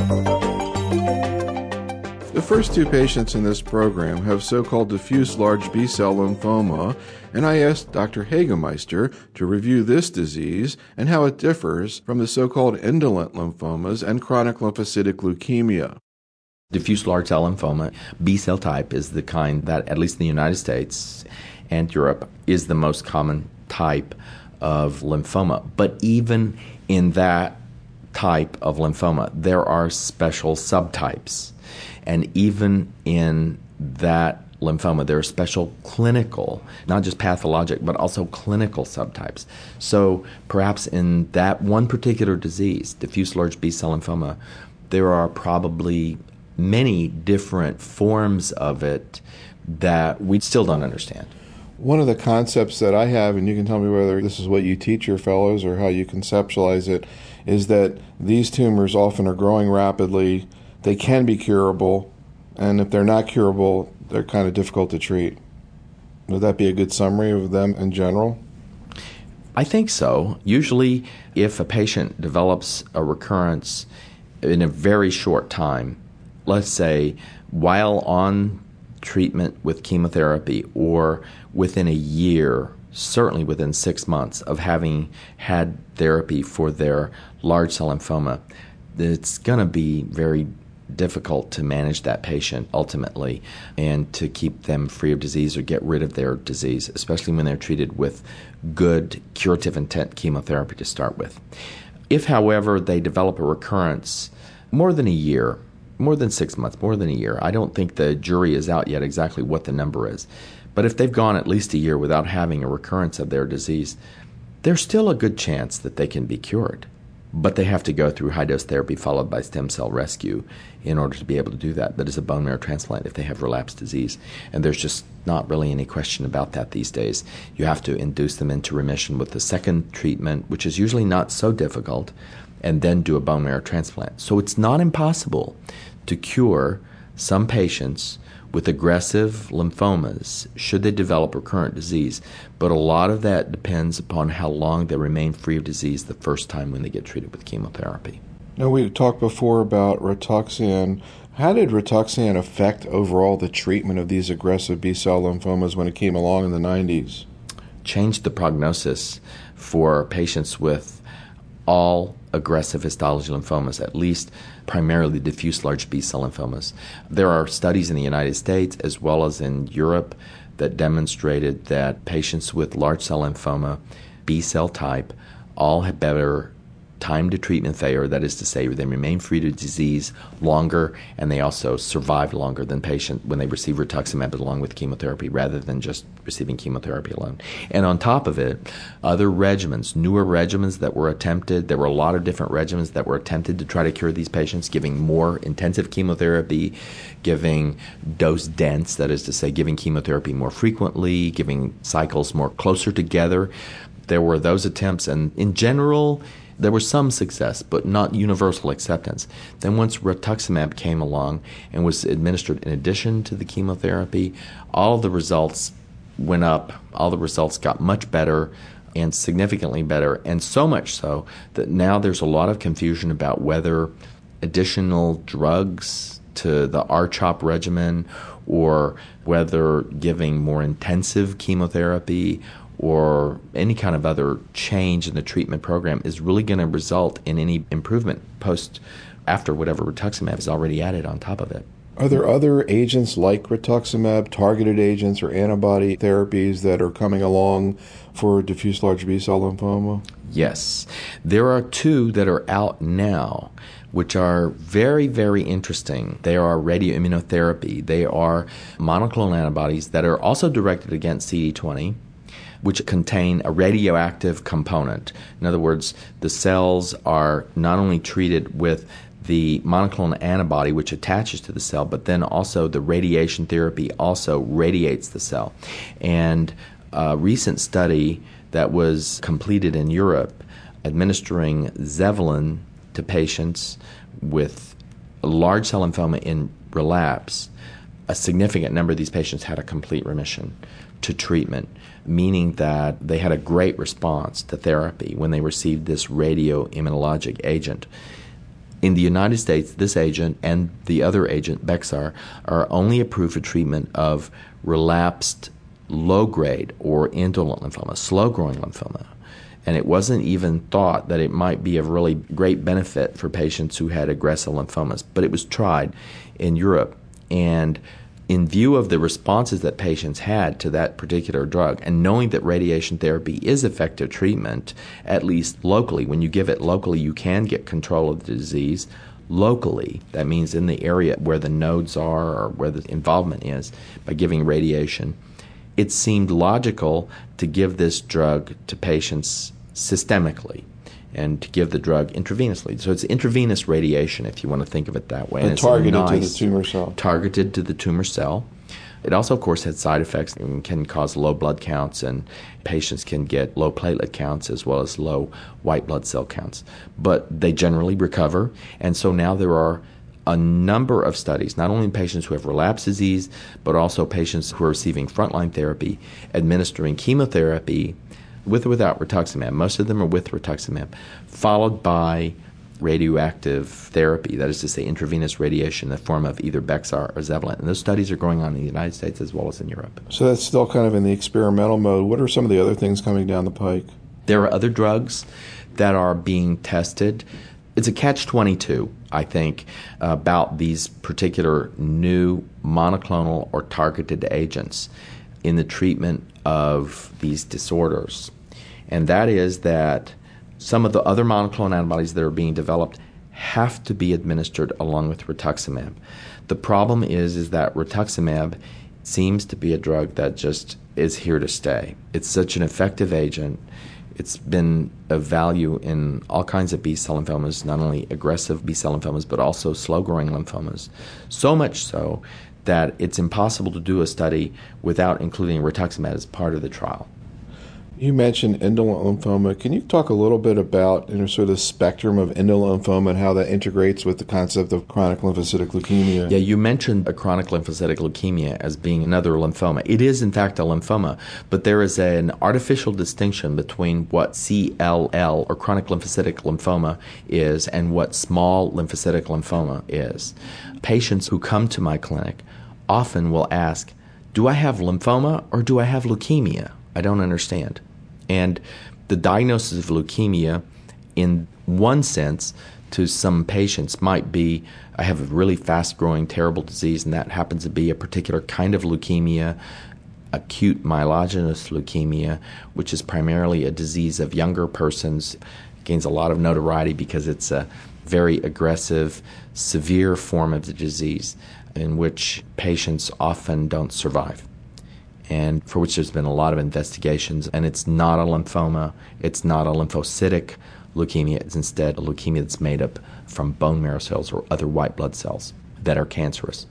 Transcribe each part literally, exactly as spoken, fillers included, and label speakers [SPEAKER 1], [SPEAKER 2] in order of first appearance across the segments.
[SPEAKER 1] The first two patients in this program have so-called diffuse large B-cell lymphoma, and I asked Doctor Hagemeister to review this disease and how it differs from the so-called indolent lymphomas and chronic lymphocytic leukemia.
[SPEAKER 2] Diffuse large cell lymphoma, B-cell type, is the kind that, at least in the United States and Europe, is the most common type of lymphoma. But even in that type of lymphoma, there are special subtypes. And even in that lymphoma, there are special clinical, not just pathologic, but also clinical subtypes. So perhaps in that one particular disease, diffuse large B-cell lymphoma, there are probably many different forms of it that we still don't understand.
[SPEAKER 1] One of the concepts that I have, and you can tell me whether this is what you teach your fellows or how you conceptualize it, is that these tumors often are growing rapidly. They can be curable, and if they're not curable, they're kind of difficult to treat. Would that be a good summary of them in general?
[SPEAKER 2] I think so. Usually, if a patient develops a recurrence in a very short time, let's say while on treatment with chemotherapy or within a year, certainly within six months of having had therapy for their large cell lymphoma, it's going to be very difficult to manage that patient ultimately and to keep them free of disease or get rid of their disease, especially when they're treated with good curative intent chemotherapy to start with. If, however, they develop a recurrence more than a year, more than six months, more than a year, I don't think the jury is out yet exactly what the number is. But if they've gone at least a year without having a recurrence of their disease, there's still a good chance that they can be cured. But they have to go through high-dose therapy followed by stem cell rescue in order to be able to do that. That is a bone marrow transplant if they have relapsed disease. And there's just not really any question about that these days. You have to induce them into remission with the second treatment, which is usually not so difficult, and then do a bone marrow transplant. So it's not impossible to cure some patients with aggressive lymphomas should they develop recurrent disease, but a lot of that depends upon how long they remain free of disease the first time when they get treated with chemotherapy.
[SPEAKER 1] Now, we talked before about Rituxan. How did Rituxan affect overall the treatment of these aggressive B-cell lymphomas when it came along in the nineties?
[SPEAKER 2] Changed the prognosis for patients with all aggressive histology lymphomas, at least primarily diffuse large B-cell lymphomas. There are studies in the United States as well as in Europe that demonstrated that patients with large cell lymphoma, B-cell type, all have better time to treatment failure, that is to say, they remain free to disease longer, and they also survive longer than patients when they receive rituximab along with chemotherapy rather than just receiving chemotherapy alone. And on top of it, other regimens, newer regimens that were attempted, there were a lot of different regimens that were attempted to try to cure these patients, giving more intensive chemotherapy, giving dose dense, that is to say, giving chemotherapy more frequently, giving cycles more closer together. There were those attempts, and in general, there was some success, but not universal acceptance. Then once rituximab came along and was administered in addition to the chemotherapy, all of the results went up. All the results got much better and significantly better, and so much so that now there's a lot of confusion about whether additional drugs to the R CHOP regimen or whether giving more intensive chemotherapy or any kind of other change in the treatment program is really going to result in any improvement post after whatever rituximab is already added on top of it.
[SPEAKER 1] Are there other agents like rituximab, targeted agents or antibody therapies that are coming along for diffuse large B-cell lymphoma?
[SPEAKER 2] Yes. There are two that are out now which are very, very interesting. They are radioimmunotherapy. They are monoclonal antibodies that are also directed against C D twenty, which contain a radioactive component. In other words, the cells are not only treated with the monoclonal antibody which attaches to the cell, but then also the radiation therapy also radiates the cell. And a recent study that was completed in Europe administering Zevalin to patients with large cell lymphoma in relapse, a significant number of these patients had a complete remission to treatment, meaning that they had a great response to therapy when they received this radioimmunologic agent. In the United States, this agent and the other agent, Bexar, are only approved for treatment of relapsed low-grade or indolent lymphoma, slow-growing lymphoma. And it wasn't even thought that it might be of really great benefit for patients who had aggressive lymphomas. But it was tried in Europe. And in view of the responses that patients had to that particular drug, and knowing that radiation therapy is effective treatment, at least locally, when you give it locally, you can get control of the disease locally. That means in the area where the nodes are or where the involvement is, by giving radiation. It seemed logical to give this drug to patients systemically and to give the drug intravenously. So it's intravenous radiation, if you want to think of it that way.
[SPEAKER 1] And,
[SPEAKER 2] and
[SPEAKER 1] targeted
[SPEAKER 2] nice,
[SPEAKER 1] to the tumor cell.
[SPEAKER 2] Targeted to the tumor cell. It also, of course, has side effects and can cause low blood counts, and patients can get low platelet counts as well as low white blood cell counts. But they generally recover, and so now there are a number of studies, not only in patients who have relapsed disease, but also patients who are receiving frontline therapy, administering chemotherapy with or without rituximab. Most of them are with rituximab, followed by radioactive therapy, that is to say intravenous radiation in the form of either Bexar or Zevalin. And those studies are going on in the United States as well as in Europe.
[SPEAKER 1] So that's still kind of in the experimental mode. What are some of the other things coming down the pike?
[SPEAKER 2] There are other drugs that are being tested. It's a catch twenty-two, I think, about these particular new monoclonal or targeted agents in the treatment of these disorders. And that is that some of the other monoclonal antibodies that are being developed have to be administered along with rituximab. The problem is, is that rituximab seems to be a drug that just is here to stay. It's such an effective agent. It's been of value in all kinds of B-cell lymphomas, not only aggressive B-cell lymphomas, but also slow-growing lymphomas. So much so that it's impossible to do a study without including rituximab as part of the trial.
[SPEAKER 1] You mentioned indolent lymphoma. Can you talk a little bit about, you know, sort of the spectrum of indolent lymphoma and how that integrates with the concept of chronic lymphocytic leukemia?
[SPEAKER 2] Yeah, you mentioned a chronic lymphocytic leukemia as being another lymphoma. It is, in fact, a lymphoma, but there is an artificial distinction between what C L L, or chronic lymphocytic lymphoma, is and what small lymphocytic lymphoma is. Patients who come to my clinic often will ask, do I have lymphoma or do I have leukemia? I don't understand. And the diagnosis of leukemia, in one sense, to some patients might be, I have a really fast-growing, terrible disease, and that happens to be a particular kind of leukemia, acute myelogenous leukemia, which is primarily a disease of younger persons. It gains a lot of notoriety because it's a very aggressive, severe form of the disease in which patients often don't survive, and for which there's been a lot of investigations. And it's not a lymphoma, it's not a lymphocytic leukemia, it's instead a leukemia that's made up from bone marrow cells or other white blood cells that are cancerous.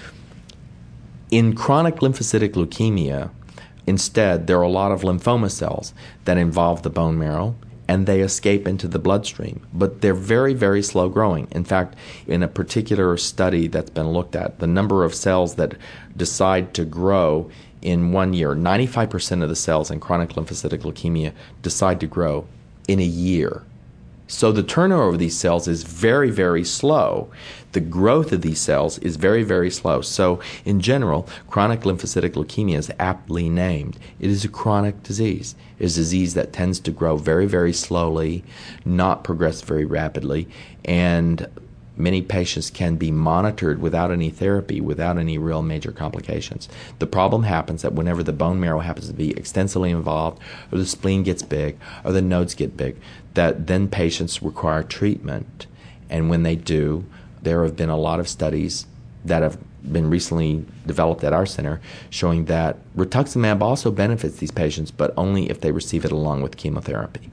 [SPEAKER 2] In chronic lymphocytic leukemia, instead, there are a lot of lymphoma cells that involve the bone marrow, and they escape into the bloodstream. But they're very, very slow growing. In fact, in a particular study that's been looked at, the number of cells that decide to grow in one year, ninety-five percent of the cells in chronic lymphocytic leukemia decide to grow in a year. So the turnover of these cells is very, very slow. The growth of these cells is very, very slow. So in general, chronic lymphocytic leukemia is aptly named. It is a chronic disease. It is a disease that tends to grow very, very slowly, not progress very rapidly, and many patients can be monitored without any therapy, without any real major complications. The problem happens that whenever the bone marrow happens to be extensively involved, or the spleen gets big, or the nodes get big, that then patients require treatment. And when they do, there have been a lot of studies that have been recently developed at our center showing that rituximab also benefits these patients, but only if they receive it along with chemotherapy.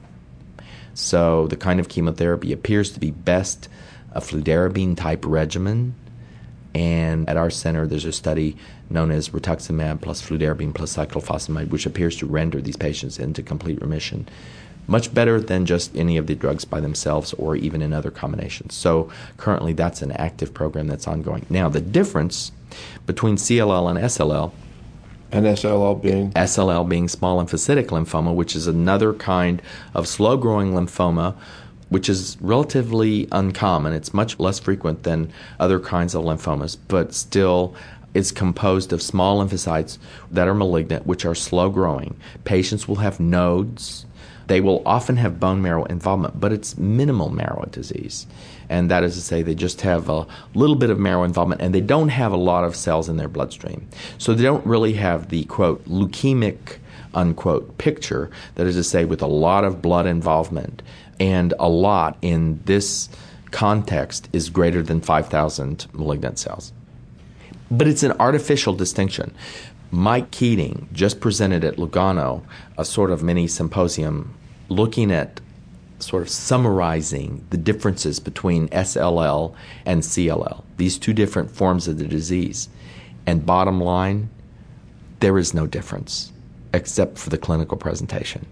[SPEAKER 2] So the kind of chemotherapy appears to be best a fludarabine-type regimen, and at our center there's a study known as rituximab plus fludarabine plus cyclophosphamide, which appears to render these patients into complete remission, much better than just any of the drugs by themselves or even in other combinations. So currently that's an active program that's ongoing. Now, the difference between C L L and S L L,
[SPEAKER 1] and S L L being?
[SPEAKER 2] S L L being small lymphocytic lymphoma, which is another kind of slow-growing lymphoma which is relatively uncommon. It's much less frequent than other kinds of lymphomas, but still it's composed of small lymphocytes that are malignant, which are slow growing. Patients will have nodes. They will often have bone marrow involvement, but it's minimal marrow disease. And that is to say, they just have a little bit of marrow involvement, and they don't have a lot of cells in their bloodstream. So they don't really have the, quote, leukemic, unquote, picture, that is to say, with a lot of blood involvement. And a lot in this context is greater than five thousand malignant cells. But it's an artificial distinction. Mike Keating just presented at Lugano a sort of mini symposium looking at sort of summarizing the differences between S L L and C L L, these two different forms of the disease. And bottom line, there is no difference except for the clinical presentation.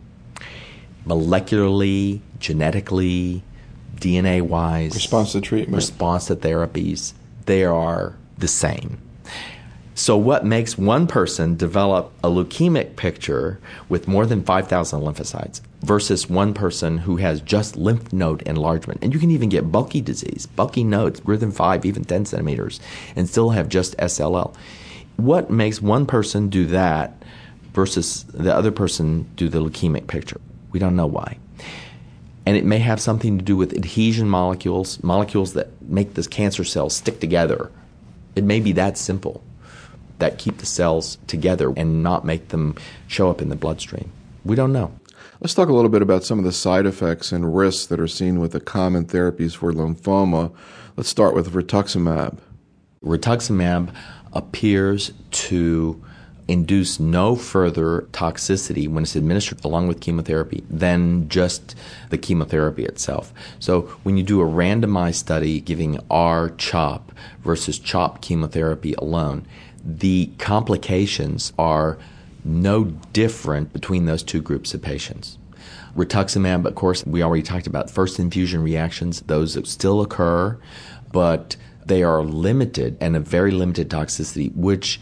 [SPEAKER 2] Molecularly, genetically, D N A-wise,
[SPEAKER 1] response to treatment,
[SPEAKER 2] response to therapies, they are the same. So what makes one person develop a leukemic picture with more than five thousand lymphocytes versus one person who has just lymph node enlargement? And you can even get bulky disease, bulky nodes, greater than five, even ten centimeters, and still have just S L L. What makes one person do that versus the other person do the leukemic picture? We don't know why. And it may have something to do with adhesion molecules, molecules that make the cancer cells stick together. It may be that simple, that keep the cells together and not make them show up in the bloodstream. We don't know.
[SPEAKER 1] Let's talk a little bit about some of the side effects and risks that are seen with the common therapies for lymphoma. Let's start with rituximab.
[SPEAKER 2] Rituximab appears to induce no further toxicity when it's administered along with chemotherapy than just the chemotherapy itself. So when you do a randomized study giving R-CHOP versus CHOP chemotherapy alone, the complications are no different between those two groups of patients. Rituximab, of course, we already talked about first infusion reactions. Those still occur, but they are limited and a very limited toxicity, which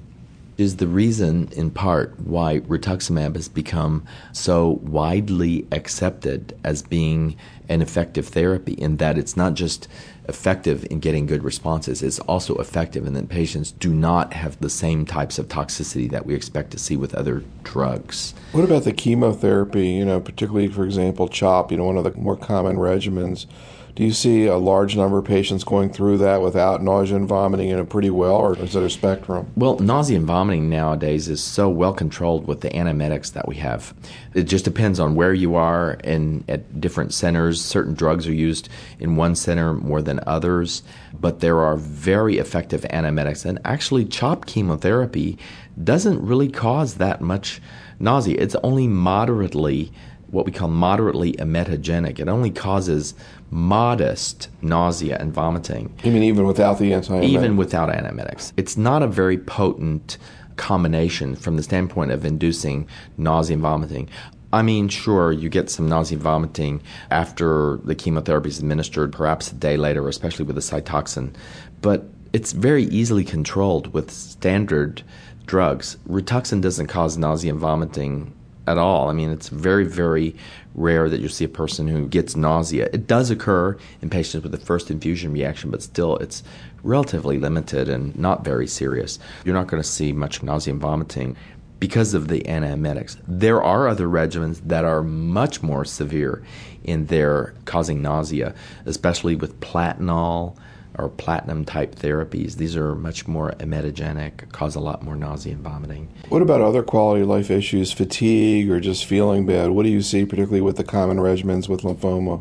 [SPEAKER 2] is the reason, in part, why rituximab has become so widely accepted as being an effective therapy, in that it's not just effective in getting good responses, it's also effective in that patients do not have the same types of toxicity that we expect to see with other drugs.
[SPEAKER 1] What about the chemotherapy, you know, particularly, for example, CHOP, you know, one of the more common regimens? Do you see a large number of patients going through that without nausea and vomiting in it pretty well, or is it a spectrum?
[SPEAKER 2] Well, nausea and vomiting nowadays is so well controlled with the antiemetics that we have. It just depends on where you are and at different centers. Certain drugs are used in one center more than others, but there are very effective antiemetics. And actually, CHOP chemotherapy doesn't really cause that much nausea. It's only moderately, what we call moderately emetogenic. It only causes modest nausea and vomiting.
[SPEAKER 1] You mean even without the antiemetic?
[SPEAKER 2] Even without antiemetics. It's not a very potent combination from the standpoint of inducing nausea and vomiting. I mean, sure, you get some nausea and vomiting after the chemotherapy is administered, perhaps a day later, especially with the Cytoxan, but it's very easily controlled with standard drugs. Rituxan doesn't cause nausea and vomiting at all. I mean, it's very, very rare that you see a person who gets nausea. It does occur in patients with the first infusion reaction, but still it's relatively limited and not very serious. You're not going to see much nausea and vomiting because of the antiemetics. There are other regimens that are much more severe in their causing nausea, especially with platinol or platinum-type therapies. These are much more emetogenic, cause a lot more nausea and vomiting.
[SPEAKER 1] What about other quality of life issues, fatigue or just feeling bad? What do you see particularly with the common regimens with lymphoma?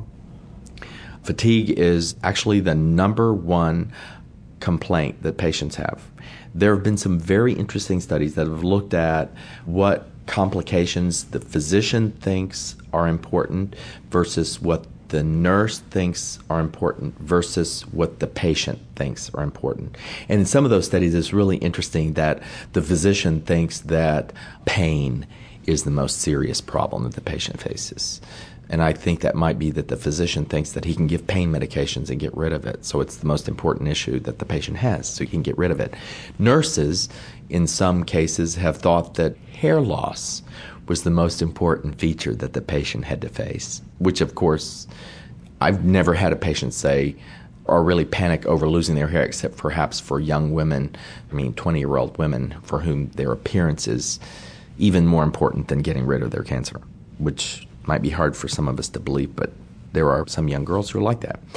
[SPEAKER 2] Fatigue is actually the number one complaint that patients have. There have been some very interesting studies that have looked at what complications the physician thinks are important versus what the nurse thinks are important versus what the patient thinks are important. And in some of those studies, it's really interesting that the physician thinks that pain is the most serious problem that the patient faces. And I think that might be that the physician thinks that he can give pain medications and get rid of it. So it's the most important issue that the patient has, so he can get rid of it. Nurses, in some cases, have thought that hair loss was the most important feature that the patient had to face, which, of course, I've never had a patient say or really panic over losing their hair, except perhaps for young women, I mean twenty-year-old women for whom their appearance is even more important than getting rid of their cancer, which might be hard for some of us to believe, but there are some young girls who are like that.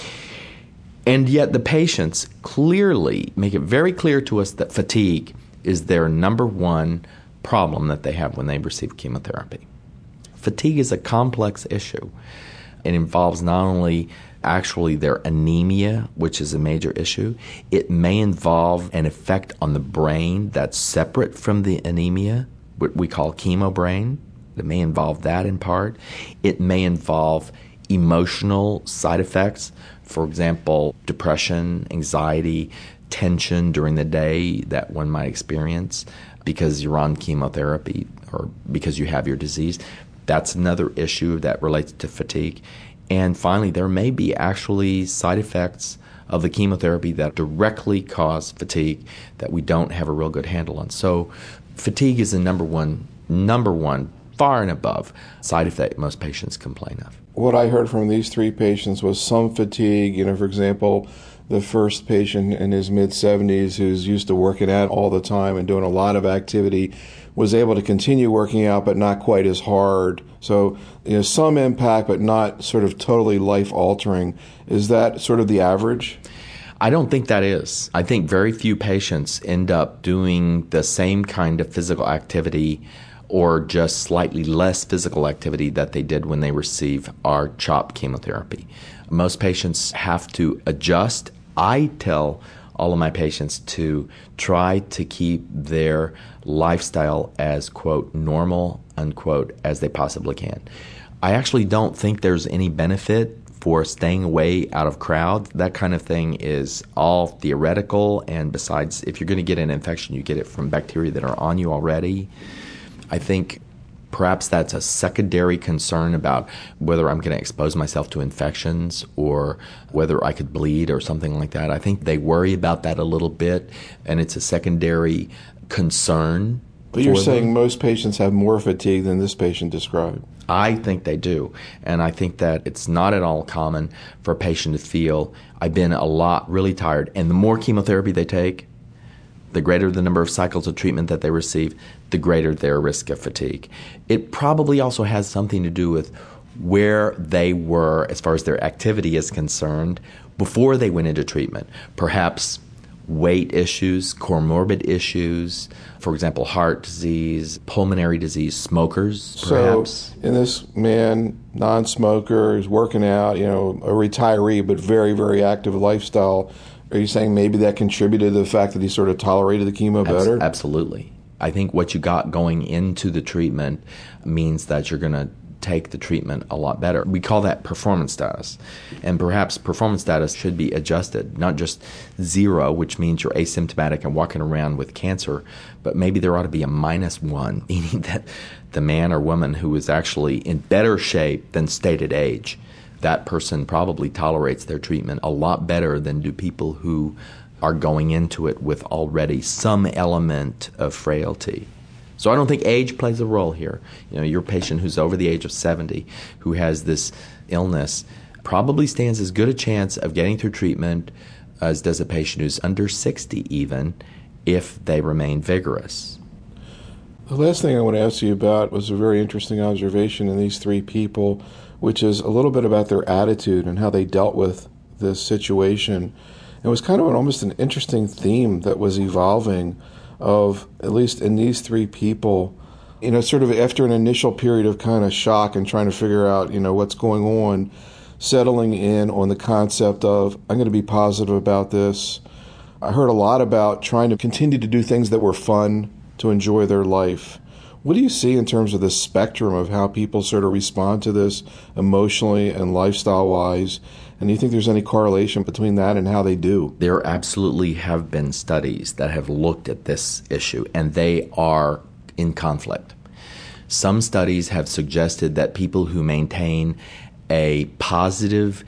[SPEAKER 2] And yet the patients clearly make it very clear to us that fatigue is their number one problem that they have when they receive chemotherapy. Fatigue is a complex issue. It involves not only actually their anemia, which is a major issue. It may involve an effect on the brain that's separate from the anemia, what we call chemobrain. It may involve that in part. It may involve emotional side effects, for example, depression, anxiety, tension during the day that one might experience because you're on chemotherapy or because you have your disease. That's another issue that relates to fatigue. And finally, there may be actually side effects of the chemotherapy that directly cause fatigue that we don't have a real good handle on. So fatigue is the number one, number one, far and above side effect most patients complain of.
[SPEAKER 1] What I heard from these three patients was some fatigue. You know, for example, the first patient in his mid-seventies who's used to working out all the time and doing a lot of activity was able to continue working out, but not quite as hard. So, you know, some impact, but not sort of totally life-altering. Is that sort of the average?
[SPEAKER 2] I don't think that is. I think very few patients end up doing the same kind of physical activity or just slightly less physical activity that they did when they receive our CHOP chemotherapy. Most patients have to adjust. I tell all of my patients to try to keep their lifestyle as, quote, normal, unquote, as they possibly can. I actually don't think there's any benefit for staying away out of crowds. That kind of thing is all theoretical, and besides, if you're going to get an infection, you get it from bacteria that are on you already. I think perhaps that's a secondary concern about whether I'm going to expose myself to infections or whether I could bleed or something like that. I think they worry about that a little bit, and it's a secondary concern.
[SPEAKER 1] But you're
[SPEAKER 2] for
[SPEAKER 1] saying
[SPEAKER 2] them.
[SPEAKER 1] Most patients have more fatigue than this patient described.
[SPEAKER 2] I think they do, and I think that it's not at all common for a patient to feel, I've been a lot really tired, and the more chemotherapy they take, the greater the number of cycles of treatment that they receive, the greater their risk of fatigue. It probably also has something to do with where they were as far as their activity is concerned before they went into treatment. Perhaps weight issues, comorbid issues, for example, heart disease, pulmonary disease, smokers, perhaps.
[SPEAKER 1] So in this man, non-smoker, who's working out, you know, a retiree, but very, very active lifestyle, are you saying maybe that contributed to the fact that he sort of tolerated the chemo better?
[SPEAKER 2] Abs- absolutely. I think what you got going into the treatment means that you're going to take the treatment a lot better. We call that performance status. And perhaps performance status should be adjusted, not just zero, which means you're asymptomatic and walking around with cancer, but maybe there ought to be a minus one, meaning that the man or woman who is actually in better shape than stated age, that person probably tolerates their treatment a lot better than do people who are going into it with already some element of frailty. So I don't think age plays a role here. You know, your patient who's over the age of seventy who has this illness probably stands as good a chance of getting through treatment as does a patient who's under sixty even, if they remain vigorous.
[SPEAKER 1] The last thing I want to ask you about was a very interesting observation in these three people, which is a little bit about their attitude and how they dealt with this situation. It was kind of an, almost an interesting theme that was evolving of, at least in these three people, you know, sort of after an initial period of kind of shock and trying to figure out, you know, what's going on, settling in on the concept of, I'm going to be positive about this. I heard a lot about trying to continue to do things that were fun to enjoy their life. What do you see in terms of the spectrum of how people sort of respond to this emotionally and lifestyle-wise? And do you think there's any correlation between that and how they do?
[SPEAKER 2] There absolutely have been studies that have looked at this issue, and they are in conflict. Some studies have suggested that people who maintain a positive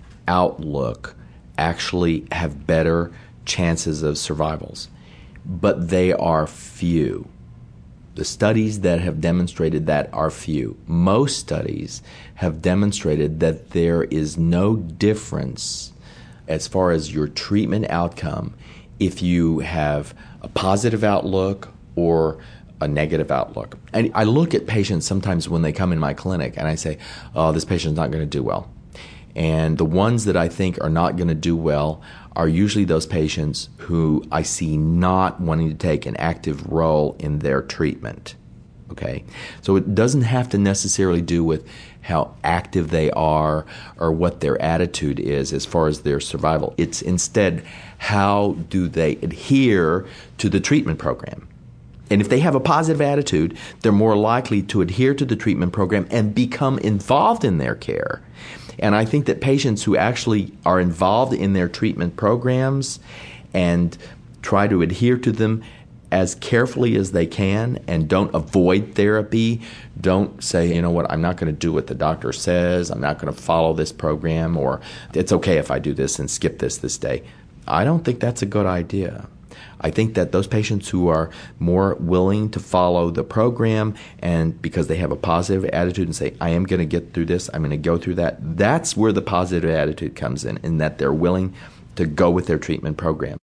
[SPEAKER 2] outlook actually have better chances of survivals, but they are few. The studies that have demonstrated that are few. Most studies have demonstrated that there is no difference as far as your treatment outcome if you have a positive outlook or a negative outlook. And I look at patients sometimes when they come in my clinic and I say, oh, this patient's not going to do well. And the ones that I think are not going to do well are usually those patients who I see not wanting to take an active role in their treatment. Okay? So it doesn't have to necessarily do with how active they are or what their attitude is as far as their survival. It's instead, how do they adhere to the treatment program? And if they have a positive attitude, they're more likely to adhere to the treatment program and become involved in their care. And I think that patients who actually are involved in their treatment programs and try to adhere to them as carefully as they can and don't avoid therapy, don't say, you know what, I'm not going to do what the doctor says, I'm not going to follow this program, or it's okay if I do this and skip this this day. I don't think that's a good idea. I think that those patients who are more willing to follow the program and because they have a positive attitude and say, I am going to get through this, I'm going to go through that, that's where the positive attitude comes in, in that they're willing to go with their treatment program.